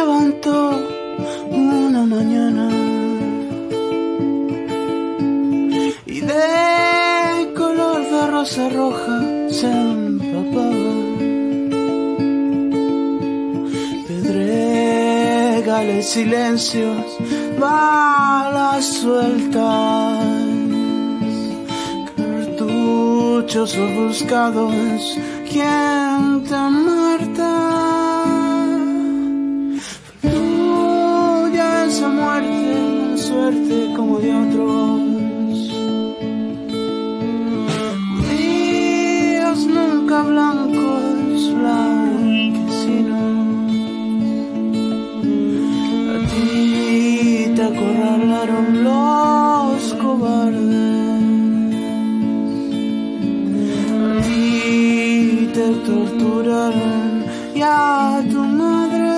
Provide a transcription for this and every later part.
levantó una mañana y de color de rosa roja se empapaba. Pedregales, silencios, balas sueltas, cartuchos ofuscados, gente muerta. Fluye esa muerte, la suerte como de otros. Judíos nunca blancos, blanquecinos. A ti te acorralaron los cobardes. A ti te torturaron y a tu madre.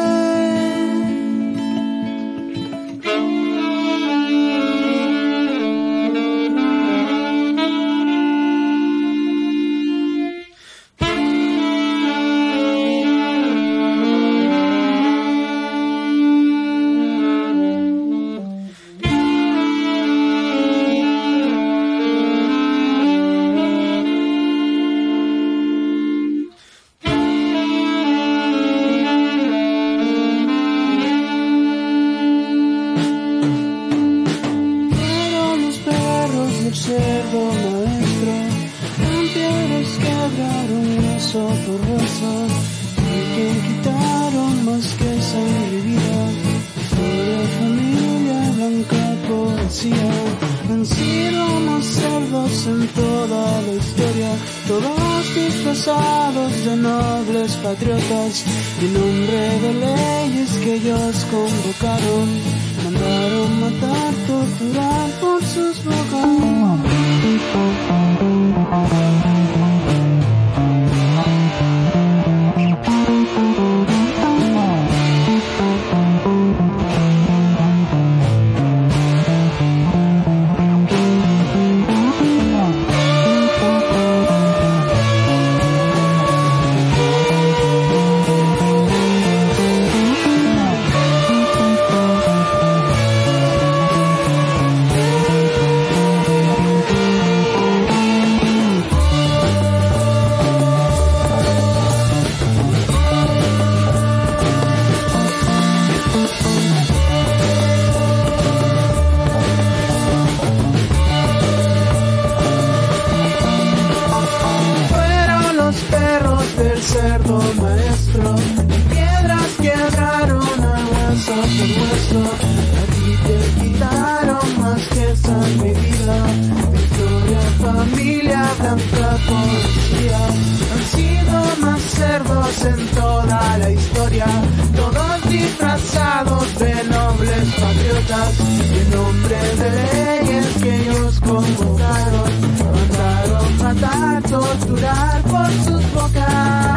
Patriotas, en nombre de leyes que ellos convocaron, mandaron matar, torturar por sus bocas. Cerdo maestro, piedras quebraron a hueso por hueso. A ti te quitaron más que sangre y vida. Victoria, familia, blanca policía. Han sido más cerdos en toda la historia, todos disfrazados de nobles patriotas. Y en nombre de leyes que ellos convocaron, mandaron matar, torturar por sus bocas.